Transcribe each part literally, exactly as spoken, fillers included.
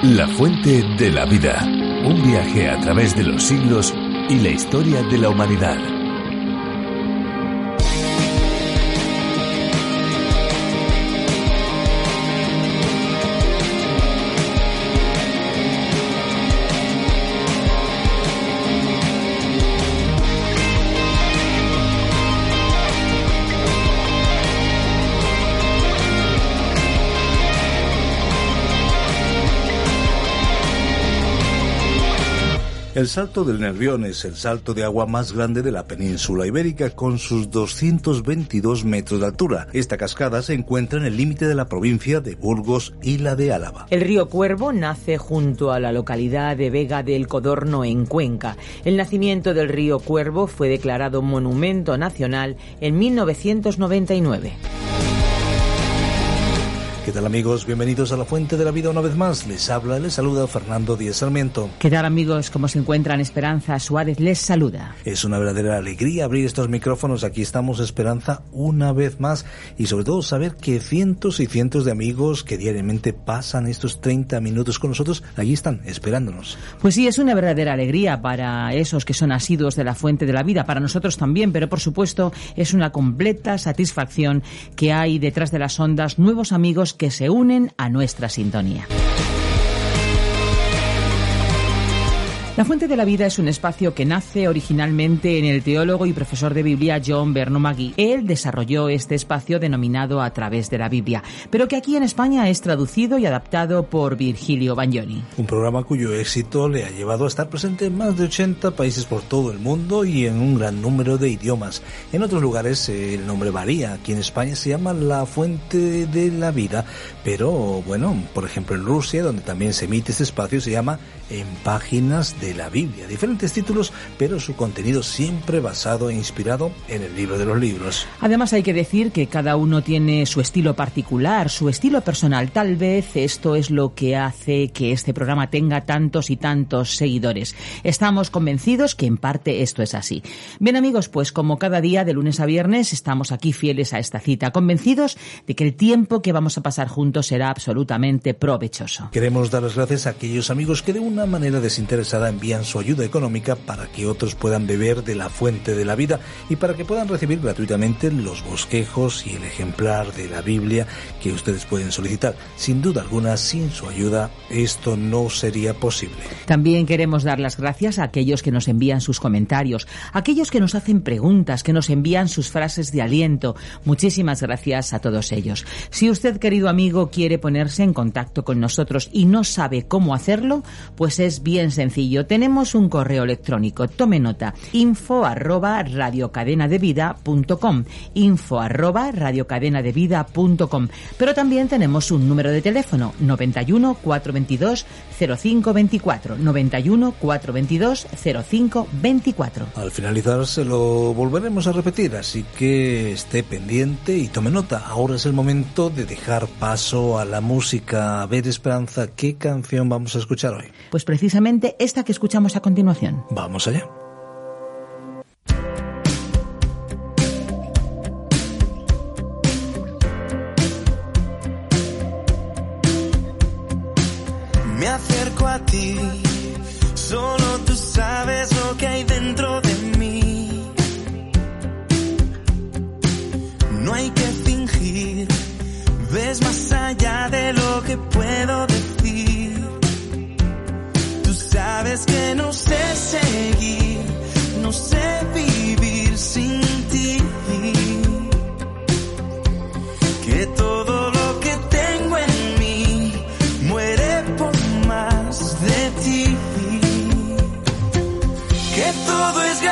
La fuente de la vida. Un viaje a través de los siglos y la historia de la humanidad. El Salto del Nervión es el salto de agua más grande de la península ibérica, con sus doscientos veintidós metros de altura. Esta cascada se encuentra en el límite de la provincia de Burgos y la de Álava. El río Cuervo nace junto a la localidad de Vega del Codorno, en Cuenca. El nacimiento del río Cuervo fue declarado Monumento Nacional en mil novecientos noventa y nueve. ¿Qué tal, amigos? Bienvenidos a La Fuente de la Vida una vez más. Les habla, les saluda Fernando Díez Sarmiento. ¿Qué tal, amigos? ¿Cómo se encuentran? Esperanza Suárez les saluda. Es una verdadera alegría abrir estos micrófonos. Aquí estamos, Esperanza, una vez más. Y sobre todo saber que cientos y cientos de amigos que diariamente pasan estos treinta minutos con nosotros, allí están, esperándonos. Pues sí, es una verdadera alegría para esos que son asiduos de La Fuente de la Vida, para nosotros también, pero por supuesto es una completa satisfacción que hay detrás de las ondas nuevos amigos que se unen a nuestra sintonía. La Fuente de la Vida es un espacio que nace originalmente en el teólogo y profesor de Biblia John Berno Magui. Él desarrolló este espacio denominado A Través de la Biblia, pero que aquí en España es traducido y adaptado por Virgilio Bagnoni. Un programa cuyo éxito le ha llevado a estar presente en más de ochenta países por todo el mundo y en un gran número de idiomas. En otros lugares el nombre varía. Aquí en España se llama La Fuente de la Vida, pero bueno, por ejemplo en Rusia, donde también se emite este espacio, se llama En Páginas de de la Biblia. Diferentes títulos, pero su contenido siempre basado e inspirado en el libro de los libros. Además, hay que decir que cada uno tiene su estilo particular, su estilo personal. Tal vez esto es lo que hace que este programa tenga tantos y tantos seguidores. Estamos convencidos que en parte esto es así. Bien, amigos, pues como cada día de lunes a viernes estamos aquí fieles a esta cita, convencidos de que el tiempo que vamos a pasar juntos será absolutamente provechoso. Queremos dar las gracias a aquellos amigos que de una manera desinteresada envían su ayuda económica para que otros puedan beber de la fuente de la vida y para que puedan recibir gratuitamente los bosquejos y el ejemplar de la Biblia que ustedes pueden solicitar. Sin duda alguna, sin su ayuda, esto no sería posible. También queremos dar las gracias a aquellos que nos envían sus comentarios, a aquellos que nos hacen preguntas, que nos envían sus frases de aliento. Muchísimas gracias a todos ellos. Si usted, querido amigo, quiere ponerse en contacto con nosotros y no sabe cómo hacerlo, pues es bien sencillo. Tenemos un correo electrónico, tome nota, info arroba radiocadenadevida punto com, info arroba radiocadenadevida punto com. Pero también tenemos un número de teléfono, noventa y uno, cuatrocientos veintidós, cero cinco veinticuatro, noventa y uno, cuatrocientos veintidós, cero cinco veinticuatro. Al finalizar se lo volveremos a repetir, así que esté pendiente y tome nota. Ahora es el momento de dejar paso a la música. A ver, Esperanza, ¿qué canción vamos a escuchar hoy? Pues precisamente esta que escuchamos a continuación. Vamos allá. Me acerco a ti, solo tú sabes lo que hay dentro de mí. No hay que fingir, ves más allá de lo que puedo decir. Tú sabes que no sé seguir, no sé vivir sin ti. Que todo lo que tengo en mí muere por más de ti. Que todo es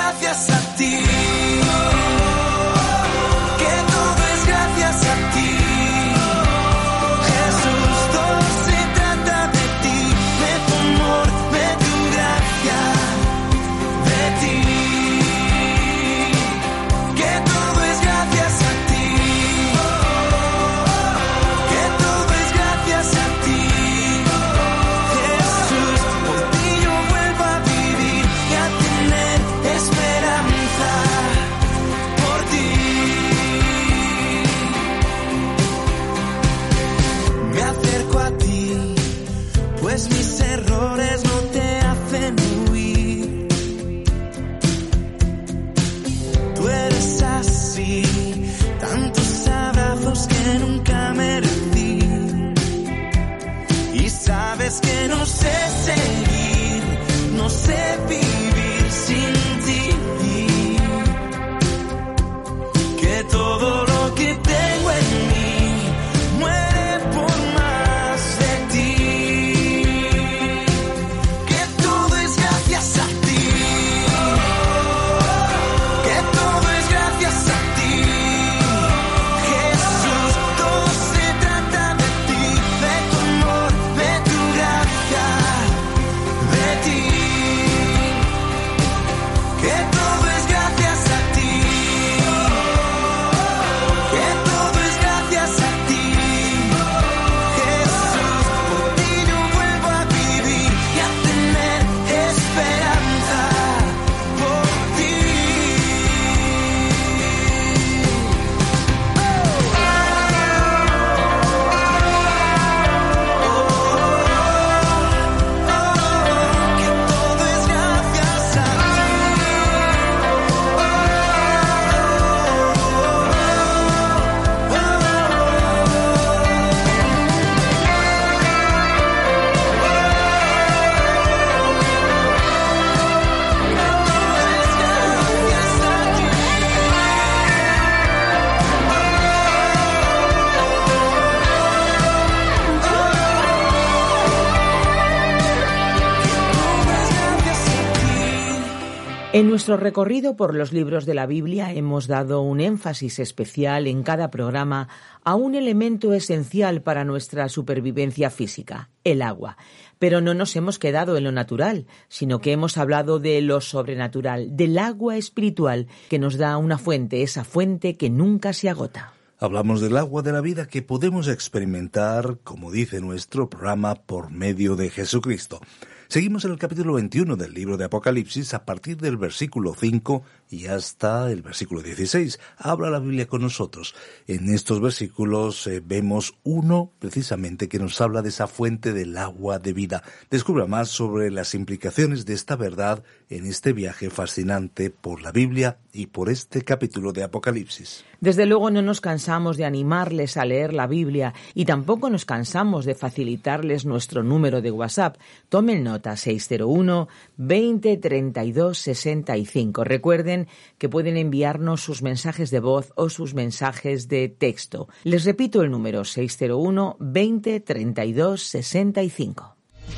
En nuestro recorrido por los libros de la Biblia hemos dado un énfasis especial en cada programa a un elemento esencial para nuestra supervivencia física, el agua. Pero no nos hemos quedado en lo natural, sino que hemos hablado de lo sobrenatural, del agua espiritual que nos da una fuente, esa fuente que nunca se agota. Hablamos del agua de la vida que podemos experimentar, como dice nuestro programa, por medio de Jesucristo. Seguimos en el capítulo veintiuno del libro de Apocalipsis a partir del versículo cinco y hasta el versículo dieciséis. Habla la Biblia con nosotros. En estos versículos eh, vemos uno precisamente que nos habla de esa fuente del agua de vida. Descubra más sobre las implicaciones de esta verdad en este viaje fascinante por la Biblia y por este capítulo de Apocalipsis. Desde luego no nos cansamos de animarles a leer la Biblia y tampoco nos cansamos de facilitarles nuestro número de WhatsApp. Tomen nota. seis cero uno, veinte, treinta y dos, sesenta y cinco. Recuerden que pueden enviarnos sus mensajes de voz o sus mensajes de texto. Les repito el número seis cero uno, veinte, treinta y dos, sesenta y cinco.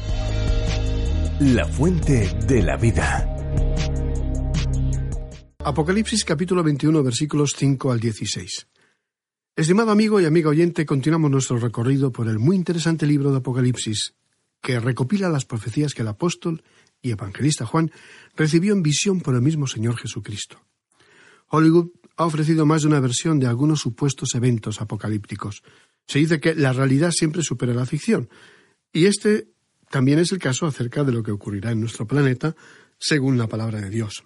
La fuente de la vida. Apocalipsis capítulo veintiuno, versículos cinco al dieciséis. Estimado amigo y amiga oyente, continuamos nuestro recorrido por el muy interesante libro de Apocalipsis, que recopila las profecías que el apóstol y evangelista Juan recibió en visión por el mismo Señor Jesucristo. Hollywood ha ofrecido más de una versión de algunos supuestos eventos apocalípticos. Se dice que la realidad siempre supera la ficción, y este también es el caso acerca de lo que ocurrirá en nuestro planeta según la palabra de Dios.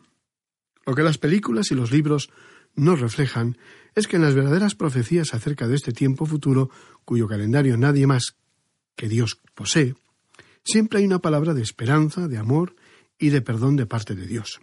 Lo que las películas y los libros nos reflejan es que en las verdaderas profecías acerca de este tiempo futuro, cuyo calendario nadie más que Dios posee, siempre hay una palabra de esperanza, de amor y de perdón de parte de Dios.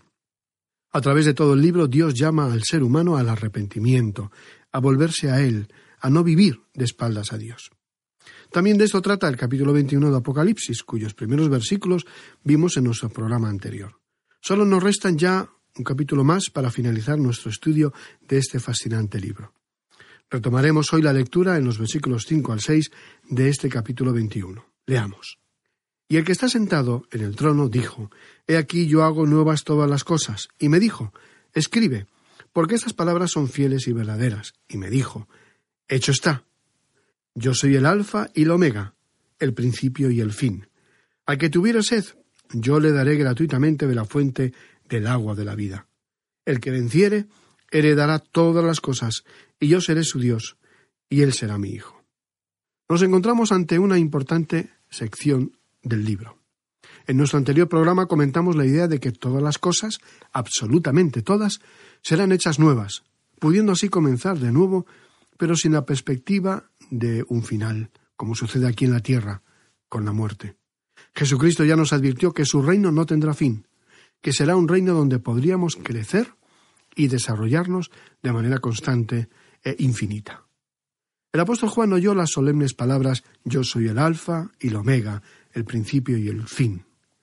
A través de todo el libro, Dios llama al ser humano al arrepentimiento, a volverse a Él, a no vivir de espaldas a Dios. También de esto trata el capítulo veintiuno de Apocalipsis, cuyos primeros versículos vimos en nuestro programa anterior. Solo nos restan ya un capítulo más para finalizar nuestro estudio de este fascinante libro. Retomaremos hoy la lectura en los versículos cinco al seis de este capítulo veintiuno. Leamos. Y el que está sentado en el trono dijo, «He aquí yo hago nuevas todas las cosas». Y me dijo, «Escribe, porque estas palabras son fieles y verdaderas». Y me dijo, «Hecho está. Yo soy el Alfa y el Omega, el principio y el fin. Al que tuviera sed, yo le daré gratuitamente de la fuente del agua de la vida. El que venciere, heredará todas las cosas, y yo seré su Dios, y él será mi hijo». Nos encontramos ante una importante sección del libro. En nuestro anterior programa comentamos la idea de que todas las cosas, absolutamente todas, serán hechas nuevas, pudiendo así comenzar de nuevo, pero sin la perspectiva de un final, como sucede aquí en la tierra, con la muerte. Jesucristo ya nos advirtió que su reino no tendrá fin, que será un reino donde podríamos crecer y desarrollarnos de manera constante e infinita. El apóstol Juan oyó las solemnes palabras «Yo soy el Alfa y el Omega, el principio y el fin».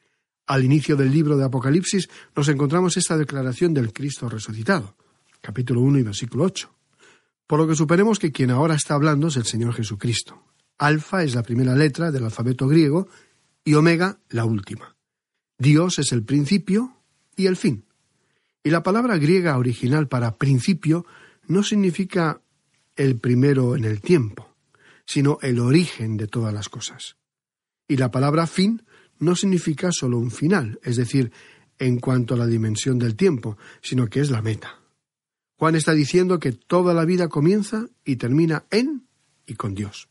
Al inicio del libro de Apocalipsis nos encontramos esta declaración del Cristo resucitado, capítulo uno y versículo ocho. Por lo que suponemos que quien ahora está hablando es el Señor Jesucristo. Alfa es la primera letra del alfabeto griego y Omega la última. Dios es el principio y el fin. Y la palabra griega original para principio no significa el primero en el tiempo, sino el origen de todas las cosas. Y la palabra fin no significa solo un final, es decir, en cuanto a la dimensión del tiempo, sino que es la meta. Juan está diciendo que toda la vida comienza y termina en y con Dios.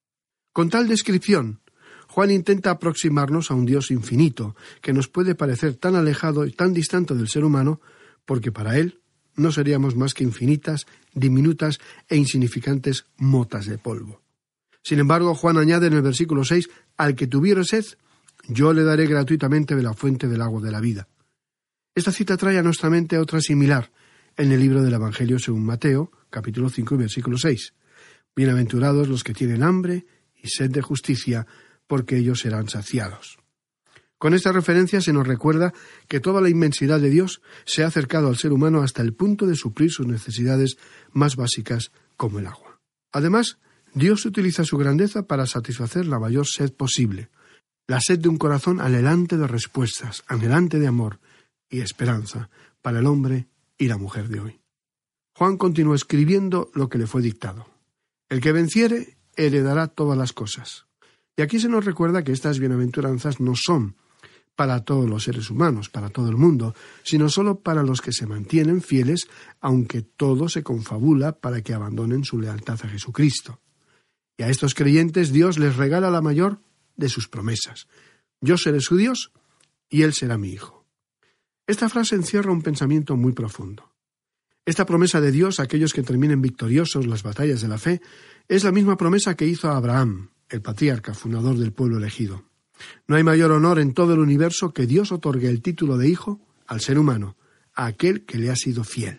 Con tal descripción, Juan intenta aproximarnos a un Dios infinito, que nos puede parecer tan alejado y tan distante del ser humano, porque para él no seríamos más que infinitas, diminutas e insignificantes motas de polvo. Sin embargo, Juan añade en el versículo seis, «Al que tuviere sed, yo le daré gratuitamente de la fuente del agua de la vida». Esta cita trae a nuestra mente otra similar en el libro del Evangelio según Mateo, capítulo cinco, versículo seis. «Bienaventurados los que tienen hambre y sed de justicia, porque ellos serán saciados». Con esta referencia se nos recuerda que toda la inmensidad de Dios se ha acercado al ser humano hasta el punto de suplir sus necesidades más básicas como el agua. Además, Dios utiliza su grandeza para satisfacer la mayor sed posible, la sed de un corazón anhelante de respuestas, anhelante de amor, y esperanza para el hombre y la mujer de hoy. Juan continuó escribiendo lo que le fue dictado. El que venciere heredará todas las cosas. Y aquí se nos recuerda que estas bienaventuranzas no son para todos los seres humanos, para todo el mundo, sino solo para los que se mantienen fieles, aunque todo se confabula para que abandonen su lealtad a Jesucristo. Y a estos creyentes Dios les regala la mayor de sus promesas. Yo seré su Dios y Él será mi hijo. Esta frase encierra un pensamiento muy profundo. Esta promesa de Dios a aquellos que terminen victoriosos las batallas de la fe es la misma promesa que hizo a Abraham, el patriarca fundador del pueblo elegido. No hay mayor honor en todo el universo que Dios otorgue el título de hijo al ser humano, a aquel que le ha sido fiel.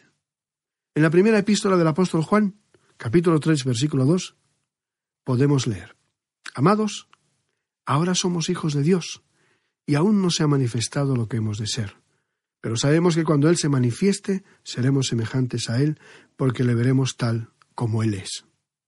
En la primera epístola del apóstol Juan, capítulo tres, versículo dos, podemos leer: Amados, ahora somos hijos de Dios, y aún no se ha manifestado lo que hemos de ser. Pero sabemos que cuando Él se manifieste, seremos semejantes a Él, porque le veremos tal como Él es.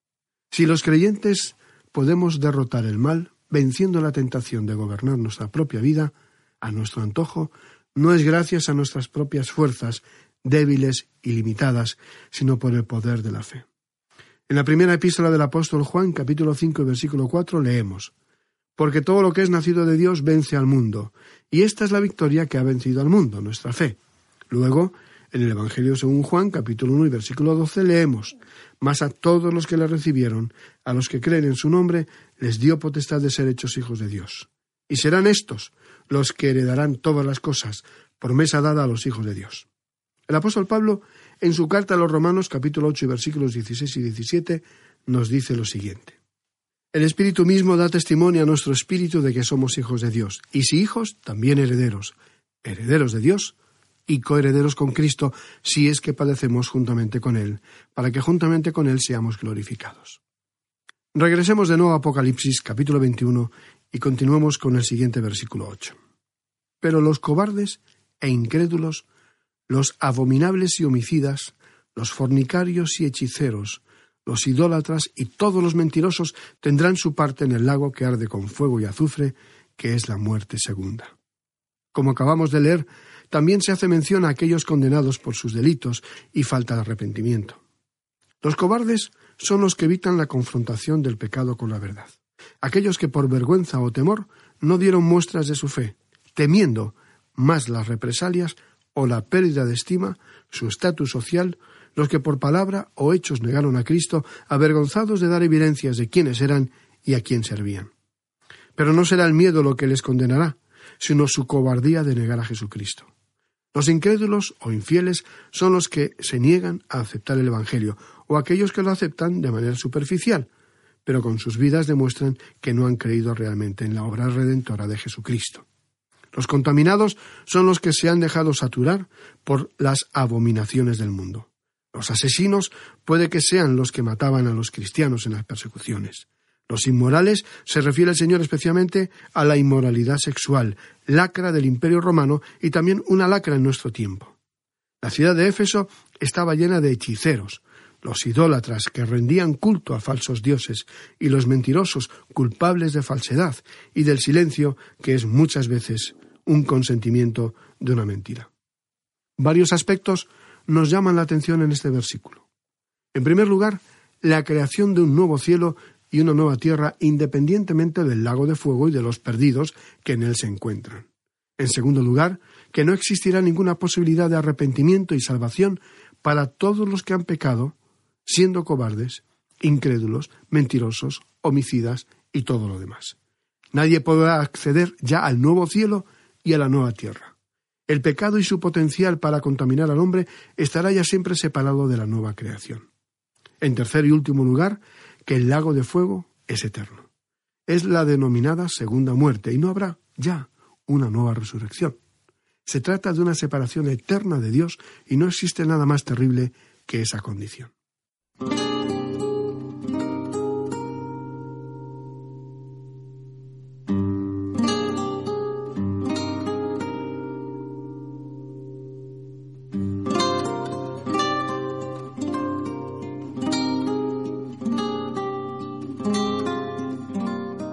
Si los creyentes podemos derrotar el mal, venciendo la tentación de gobernar nuestra propia vida a nuestro antojo, no es gracias a nuestras propias fuerzas, débiles y limitadas, sino por el poder de la fe. En la primera epístola del apóstol Juan, capítulo cinco, versículo cuatro, leemos: Porque todo lo que es nacido de Dios vence al mundo, y esta es la victoria que ha vencido al mundo, nuestra fe. Luego, en el Evangelio según Juan, capítulo uno y versículo doce, leemos: Mas a todos los que le recibieron, a los que creen en su nombre, les dio potestad de ser hechos hijos de Dios. Y serán estos los que heredarán todas las cosas, promesa dada a los hijos de Dios. El apóstol Pablo, en su carta a los Romanos, capítulo ocho y versículos dieciséis y diecisiete, nos dice lo siguiente: El Espíritu mismo da testimonio a nuestro espíritu de que somos hijos de Dios, y si hijos, también herederos, herederos de Dios y coherederos con Cristo, si es que padecemos juntamente con Él, para que juntamente con Él seamos glorificados. Regresemos de nuevo a Apocalipsis, capítulo veintiuno, y continuemos con el siguiente versículo ocho. Pero los cobardes e incrédulos, los abominables y homicidas, los fornicarios y hechiceros, los idólatras y todos los mentirosos tendrán su parte en el lago que arde con fuego y azufre, que es la muerte segunda. Como acabamos de leer, también se hace mención a aquellos condenados por sus delitos y falta de arrepentimiento. Los cobardes son los que evitan la confrontación del pecado con la verdad. Aquellos que por vergüenza o temor no dieron muestras de su fe, temiendo más las represalias o la pérdida de estima, su estatus social, los que por palabra o hechos negaron a Cristo, avergonzados de dar evidencias de quiénes eran y a quién servían. Pero no será el miedo lo que les condenará, sino su cobardía de negar a Jesucristo. Los incrédulos o infieles son los que se niegan a aceptar el Evangelio, o aquellos que lo aceptan de manera superficial, pero con sus vidas demuestran que no han creído realmente en la obra redentora de Jesucristo. Los contaminados son los que se han dejado saturar por las abominaciones del mundo. Los asesinos puede que sean los que mataban a los cristianos en las persecuciones. Los inmorales se refiere el Señor especialmente a la inmoralidad sexual, lacra del Imperio Romano y también una lacra en nuestro tiempo. La ciudad de Éfeso estaba llena de hechiceros, los idólatras que rendían culto a falsos dioses y los mentirosos culpables de falsedad y del silencio que es muchas veces un consentimiento de una mentira. Varios aspectos nos llaman la atención en este versículo. En primer lugar, la creación de un nuevo cielo y una nueva tierra independientemente del lago de fuego y de los perdidos que en él se encuentran. En segundo lugar, que no existirá ninguna posibilidad de arrepentimiento y salvación para todos los que han pecado, siendo cobardes, incrédulos, mentirosos, homicidas y todo lo demás. Nadie podrá acceder ya al nuevo cielo y a la nueva tierra. El pecado y su potencial para contaminar al hombre estará ya siempre separado de la nueva creación. En tercer y último lugar, que el lago de fuego es eterno. Es la denominada segunda muerte y no habrá ya una nueva resurrección. Se trata de una separación eterna de Dios y no existe nada más terrible que esa condición.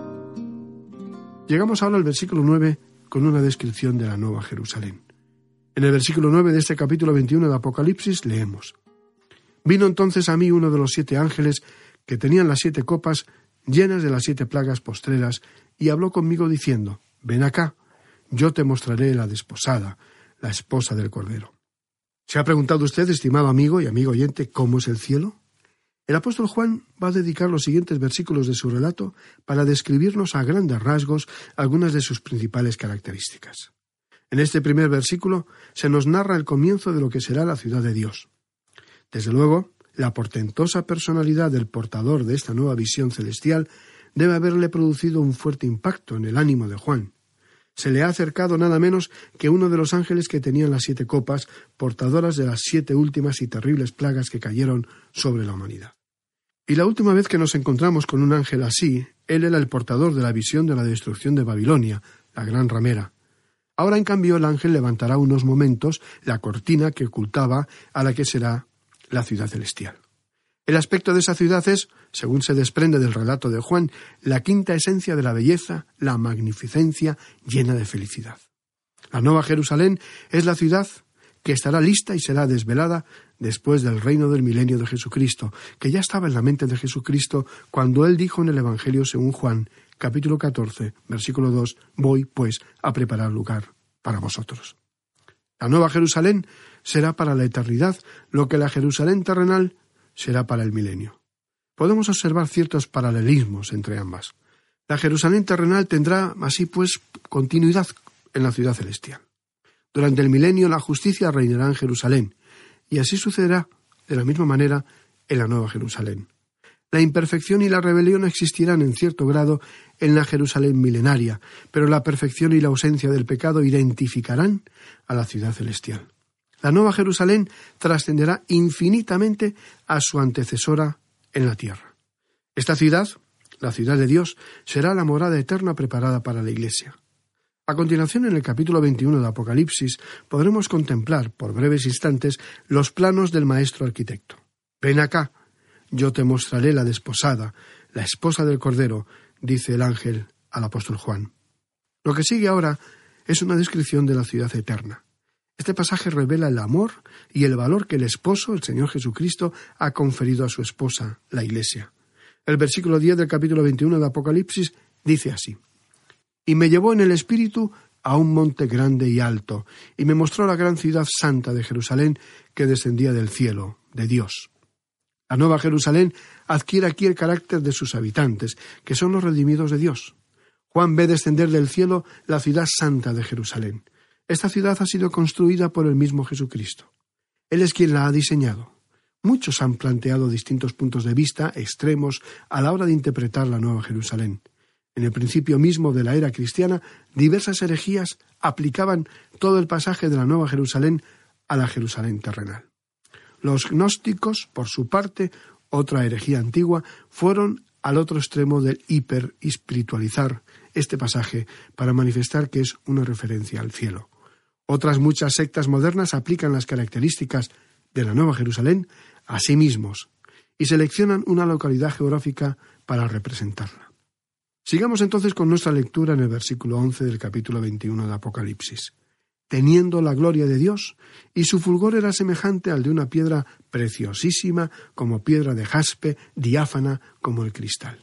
Llegamos ahora al versículo nueve con una descripción de la Nueva Jerusalén. En el versículo nueve de este capítulo veintiuno de Apocalipsis leemos: Vino entonces a mí uno de los siete ángeles que tenían las siete copas llenas de las siete plagas postreras, y habló conmigo diciendo: Ven acá, yo te mostraré la desposada, la esposa del Cordero. ¿Se ha preguntado usted, estimado amigo y amigo oyente, cómo es el cielo? El apóstol Juan va a dedicar los siguientes versículos de su relato para describirnos a grandes rasgos algunas de sus principales características. En este primer versículo se nos narra el comienzo de lo que será la ciudad de Dios. Desde luego, la portentosa personalidad del portador de esta nueva visión celestial debe haberle producido un fuerte impacto en el ánimo de Juan. Se le ha acercado nada menos que uno de los ángeles que tenían las siete copas, portadoras de las siete últimas y terribles plagas que cayeron sobre la humanidad. Y la última vez que nos encontramos con un ángel así, él era el portador de la visión de la destrucción de Babilonia, la gran ramera. Ahora, en cambio, el ángel levantará unos momentos la cortina que ocultaba a la que será la ciudad celestial. El aspecto de esa ciudad es, según se desprende del relato de Juan, la quinta esencia de la belleza, la magnificencia llena de felicidad. La Nueva Jerusalén es la ciudad que estará lista y será desvelada después del reino del milenio de Jesucristo, que ya estaba en la mente de Jesucristo cuando él dijo en el Evangelio según Juan, capítulo catorce, versículo dos, «Voy, pues, a preparar lugar para vosotros». La Nueva Jerusalén será para la eternidad lo que la Jerusalén terrenal será para el milenio. Podemos observar ciertos paralelismos entre ambas. La Jerusalén terrenal tendrá, así pues, continuidad en la ciudad celestial. Durante el milenio la justicia reinará en Jerusalén, y así sucederá de la misma manera en la Nueva Jerusalén. La imperfección y la rebelión existirán en cierto grado en la Jerusalén milenaria, pero la perfección y la ausencia del pecado identificarán a la ciudad celestial. La Nueva Jerusalén trascenderá infinitamente a su antecesora en la tierra. Esta ciudad, la ciudad de Dios, será la morada eterna preparada para la Iglesia. A continuación, en el capítulo veintiuno de Apocalipsis, podremos contemplar, por breves instantes, los planos del maestro arquitecto. «Ven acá, yo te mostraré la desposada, la esposa del Cordero», dice el ángel al apóstol Juan. Lo que sigue ahora es una descripción de la ciudad eterna. Este pasaje revela el amor y el valor que el esposo, el Señor Jesucristo, ha conferido a su esposa, la Iglesia. El versículo diez del capítulo veintiuno de Apocalipsis dice así: «Y me llevó en el espíritu a un monte grande y alto, y me mostró la gran ciudad santa de Jerusalén que descendía del cielo, de Dios». La Nueva Jerusalén adquiere aquí el carácter de sus habitantes, que son los redimidos de Dios. Juan ve descender del cielo la ciudad santa de Jerusalén. Esta ciudad ha sido construida por el mismo Jesucristo. Él es quien la ha diseñado. Muchos han planteado distintos puntos de vista extremos a la hora de interpretar la Nueva Jerusalén. En el principio mismo de la era cristiana, diversas herejías aplicaban todo el pasaje de la Nueva Jerusalén a la Jerusalén terrenal. Los gnósticos, por su parte, otra herejía antigua, fueron al otro extremo del hiperespiritualizar este pasaje para manifestar que es una referencia al cielo. Otras muchas sectas modernas aplican las características de la Nueva Jerusalén a sí mismos y seleccionan una localidad geográfica para representarla. Sigamos entonces con nuestra lectura en el versículo once del capítulo veintiuno de Apocalipsis. «Teniendo la gloria de Dios, y su fulgor era semejante al de una piedra preciosísima, como piedra de jaspe, diáfana como el cristal».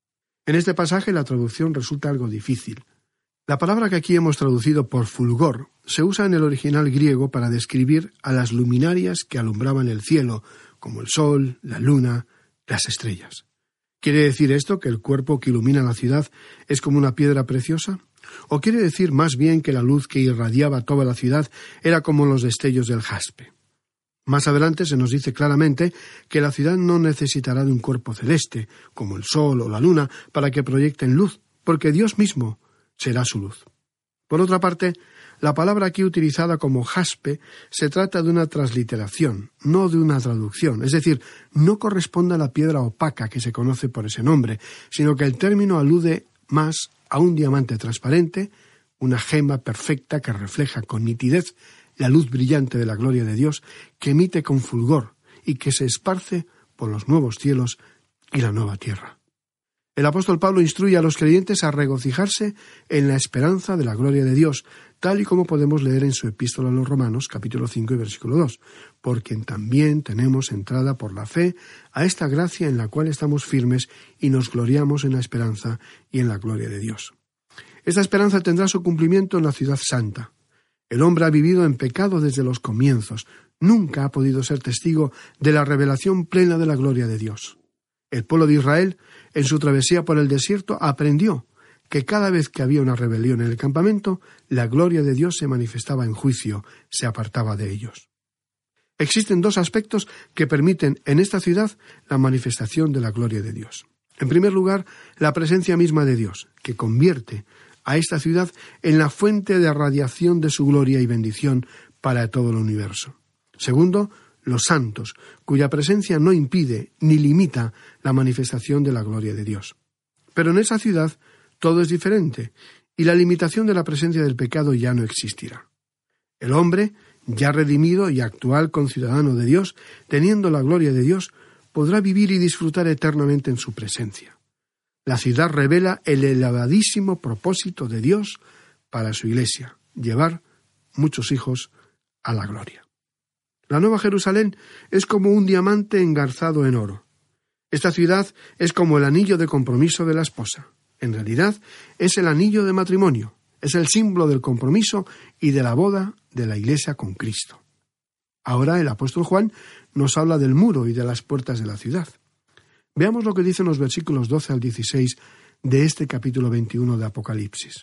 En este pasaje la traducción resulta algo difícil. La palabra que aquí hemos traducido por fulgor se usa en el original griego para describir a las luminarias que alumbraban el cielo, como el sol, la luna, las estrellas. ¿Quiere decir esto que el cuerpo que ilumina la ciudad es como una piedra preciosa? ¿O quiere decir más bien que la luz que irradiaba toda la ciudad era como los destellos del jaspe? Más adelante se nos dice claramente que la ciudad no necesitará de un cuerpo celeste, como el sol o la luna, para que proyecten luz, porque Dios mismo será su luz. Por otra parte, la palabra aquí utilizada como jaspe se trata de una transliteración, no de una traducción, es decir, no corresponde a la piedra opaca que se conoce por ese nombre, sino que el término alude más a un diamante transparente, una gema perfecta que refleja con nitidez la luz brillante de la gloria de Dios, que emite con fulgor y que se esparce por los nuevos cielos y la nueva tierra. El apóstol Pablo instruye a los creyentes a regocijarse en la esperanza de la gloria de Dios, tal y como podemos leer en su epístola a los Romanos, capítulo cinco y versículo dos, porque también tenemos entrada por la fe a esta gracia en la cual estamos firmes y nos gloriamos en la esperanza y en la gloria de Dios. Esta esperanza tendrá su cumplimiento en la ciudad santa. El hombre ha vivido en pecado desde los comienzos, nunca ha podido ser testigo de la revelación plena de la gloria de Dios. El pueblo de Israel, en su travesía por el desierto, aprendió que cada vez que había una rebelión en el campamento, la gloria de Dios se manifestaba en juicio, se apartaba de ellos. Existen dos aspectos que permiten en esta ciudad la manifestación de la gloria de Dios. En primer lugar, la presencia misma de Dios, que convierte a esta ciudad en la fuente de radiación de su gloria y bendición para todo el universo. Segundo, los santos, cuya presencia no impide ni limita la manifestación de la gloria de Dios. Pero en esa ciudad todo es diferente, y la limitación de la presencia del pecado ya no existirá. El hombre, ya redimido y actual conciudadano de Dios, teniendo la gloria de Dios, podrá vivir y disfrutar eternamente en su presencia. La ciudad revela el elevadísimo propósito de Dios para su iglesia, llevar muchos hijos a la gloria. La Nueva Jerusalén es como un diamante engarzado en oro. Esta ciudad es como el anillo de compromiso de la esposa. En realidad, es el anillo de matrimonio, es el símbolo del compromiso y de la boda de la Iglesia con Cristo. Ahora el apóstol Juan nos habla del muro y de las puertas de la ciudad. Veamos lo que dicen los versículos doce al dieciséis de este capítulo veintiuno de Apocalipsis.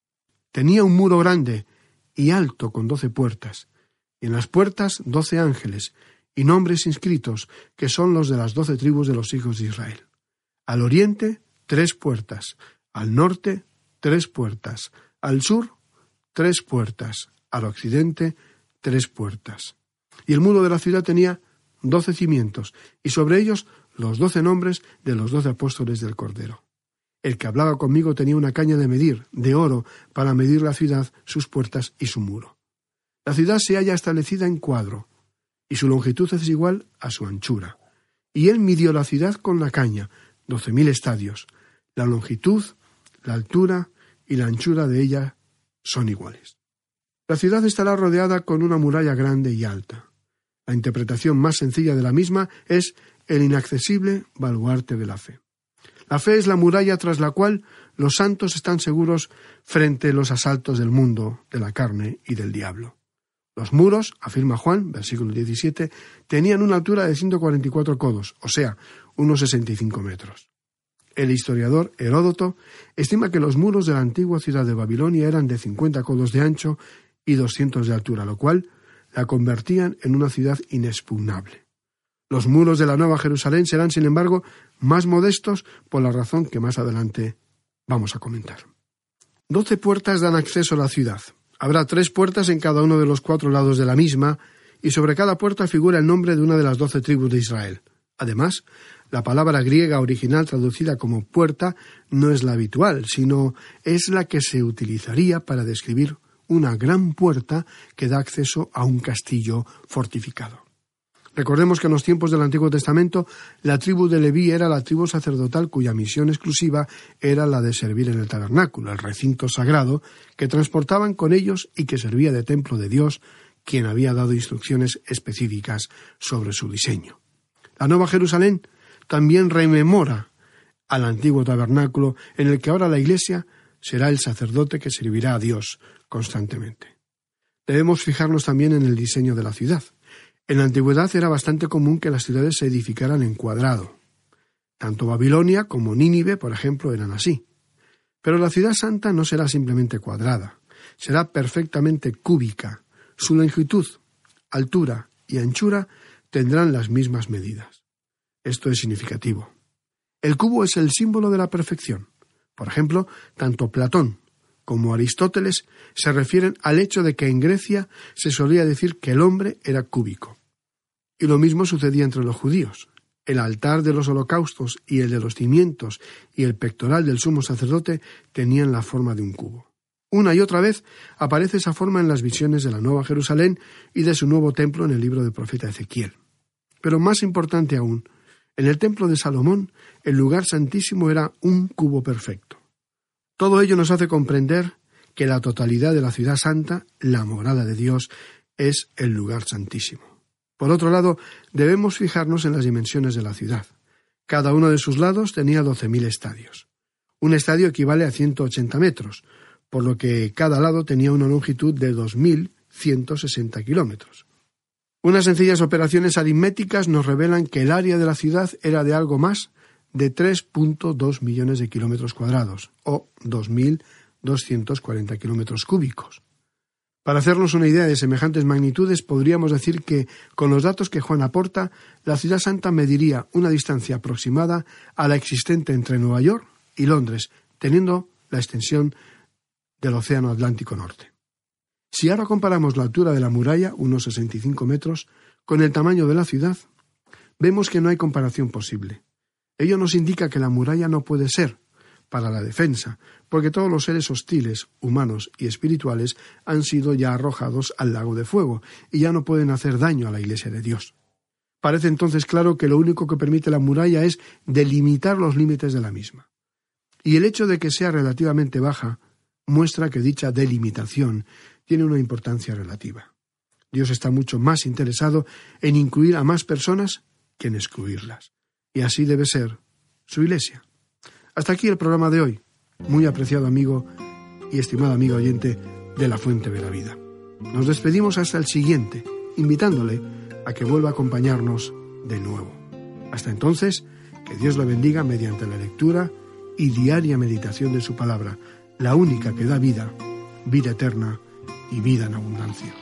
Tenía un muro grande y alto con doce puertas, y en las puertas doce ángeles, y nombres inscritos, que son los de las doce tribus de los hijos de Israel. Al oriente, tres puertas, al norte, tres puertas, al sur, tres puertas, al occidente, tres puertas. Y el muro de la ciudad tenía doce cimientos, y sobre ellos los doce nombres de los doce apóstoles del Cordero. El que hablaba conmigo tenía una caña de medir, de oro, para medir la ciudad, sus puertas y su muro. La ciudad se halla establecida en cuadro, y su longitud es igual a su anchura. Y él midió la ciudad con la caña, doce mil estadios. La longitud, la altura y la anchura de ella son iguales. La ciudad estará rodeada con una muralla grande y alta. La interpretación más sencilla de la misma es el inaccesible baluarte de la fe. La fe es la muralla tras la cual los santos están seguros frente a los asaltos del mundo, de la carne y del diablo. Los muros, afirma Juan, versículo diecisiete, tenían una altura de ciento cuarenta y cuatro codos, o sea, unos sesenta y cinco metros. El historiador Heródoto estima que los muros de la antigua ciudad de Babilonia eran de cincuenta codos de ancho y doscientos de altura, lo cual la convertían en una ciudad inexpugnable. Los muros de la Nueva Jerusalén serán, sin embargo, más modestos por la razón que más adelante vamos a comentar. Doce puertas dan acceso a la ciudad. Habrá tres puertas en cada uno de los cuatro lados de la misma, y sobre cada puerta figura el nombre de una de las doce tribus de Israel. Además, la palabra griega original traducida como puerta no es la habitual, sino es la que se utilizaría para describir una gran puerta que da acceso a un castillo fortificado. Recordemos que en los tiempos del Antiguo Testamento la tribu de Leví era la tribu sacerdotal cuya misión exclusiva era la de servir en el tabernáculo, el recinto sagrado que transportaban con ellos y que servía de templo de Dios, quien había dado instrucciones específicas sobre su diseño. La Nueva Jerusalén también rememora al antiguo tabernáculo en el que ahora la Iglesia será el sacerdote que servirá a Dios constantemente. Debemos fijarnos también en el diseño de la ciudad. En la antigüedad era bastante común que las ciudades se edificaran en cuadrado. Tanto Babilonia como Nínive, por ejemplo, eran así. Pero la ciudad santa no será simplemente cuadrada, será perfectamente cúbica. Su longitud, altura y anchura tendrán las mismas medidas. Esto es significativo. El cubo es el símbolo de la perfección. Por ejemplo, tanto Platón como Aristóteles se refieren al hecho de que en Grecia se solía decir que el hombre era cúbico. Y lo mismo sucedía entre los judíos. El altar de los holocaustos y el de los cimientos y el pectoral del sumo sacerdote tenían la forma de un cubo. Una y otra vez aparece esa forma en las visiones de la Nueva Jerusalén y de su nuevo templo en el libro del profeta Ezequiel. Pero más importante aún, En el templo de Salomón, el lugar santísimo era un cubo perfecto. Todo ello nos hace comprender que la totalidad de la ciudad santa, la morada de Dios, es el lugar santísimo. Por otro lado, debemos fijarnos en las dimensiones de la ciudad. Cada uno de sus lados tenía doce mil estadios. Un estadio equivale a ciento ochenta metros, por lo que cada lado tenía una longitud de dos mil ciento sesenta kilómetros. Unas sencillas operaciones aritméticas nos revelan que el área de la ciudad era de algo más de tres punto dos millones de kilómetros cuadrados, o dos mil doscientos cuarenta kilómetros cúbicos. Para hacernos una idea de semejantes magnitudes, podríamos decir que, con los datos que Juan aporta, la ciudad santa mediría una distancia aproximada a la existente entre Nueva York y Londres, teniendo la extensión del Océano Atlántico Norte. Si ahora comparamos la altura de la muralla, unos sesenta y cinco metros, con el tamaño de la ciudad, vemos que no hay comparación posible. Ello nos indica que la muralla no puede ser para la defensa, porque todos los seres hostiles, humanos y espirituales, han sido ya arrojados al lago de fuego y ya no pueden hacer daño a la Iglesia de Dios. Parece entonces claro que lo único que permite la muralla es delimitar los límites de la misma. Y el hecho de que sea relativamente baja muestra que dicha delimitación tiene una importancia relativa. Dios está mucho más interesado en incluir a más personas que en excluirlas. Y así debe ser su Iglesia. Hasta aquí el programa de hoy, muy apreciado amigo y estimado amigo oyente de La Fuente de la Vida. Nos despedimos hasta el siguiente, invitándole a que vuelva a acompañarnos de nuevo. Hasta entonces, que Dios lo bendiga mediante la lectura y diaria meditación de su palabra, la única que da vida, vida eterna y vida en abundancia.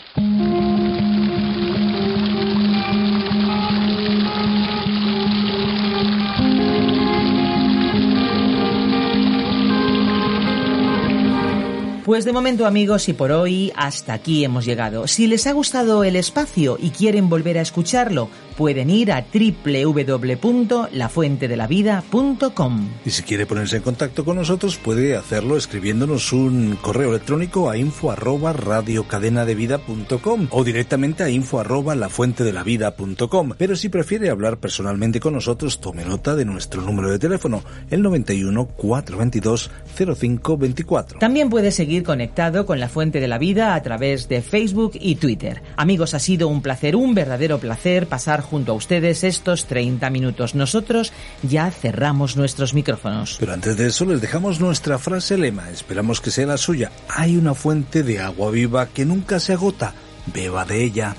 Pues de momento, amigos, y por hoy hasta aquí hemos llegado. Si les ha gustado el espacio y quieren volver a escucharlo, pueden ir a doble u doble u doble u punto la fuente de la vida punto com. Y si quiere ponerse en contacto con nosotros, puede hacerlo escribiéndonos un correo electrónico a info arroba radiocadenadevida punto com o directamente a info arroba lafuentedelavida punto com. Pero si prefiere hablar personalmente con nosotros, tome nota de nuestro número de teléfono, el noventa y uno, cuatrocientos veintidós, cero cinco veinticuatro. También puede seguir conectado con La Fuente de la Vida a través de Facebook y Twitter. Amigos, ha sido un placer, un verdadero placer pasar junto a ustedes estos treinta minutos. Nosotros ya cerramos nuestros micrófonos. Pero antes de eso les dejamos nuestra frase lema, esperamos que sea la suya. Hay una fuente de agua viva que nunca se agota, beba de ella.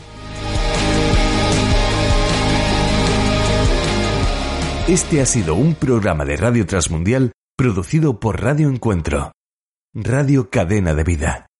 Este ha sido un programa de Radio Transmundial producido por Radio Encuentro, Radio Cadena de Vida.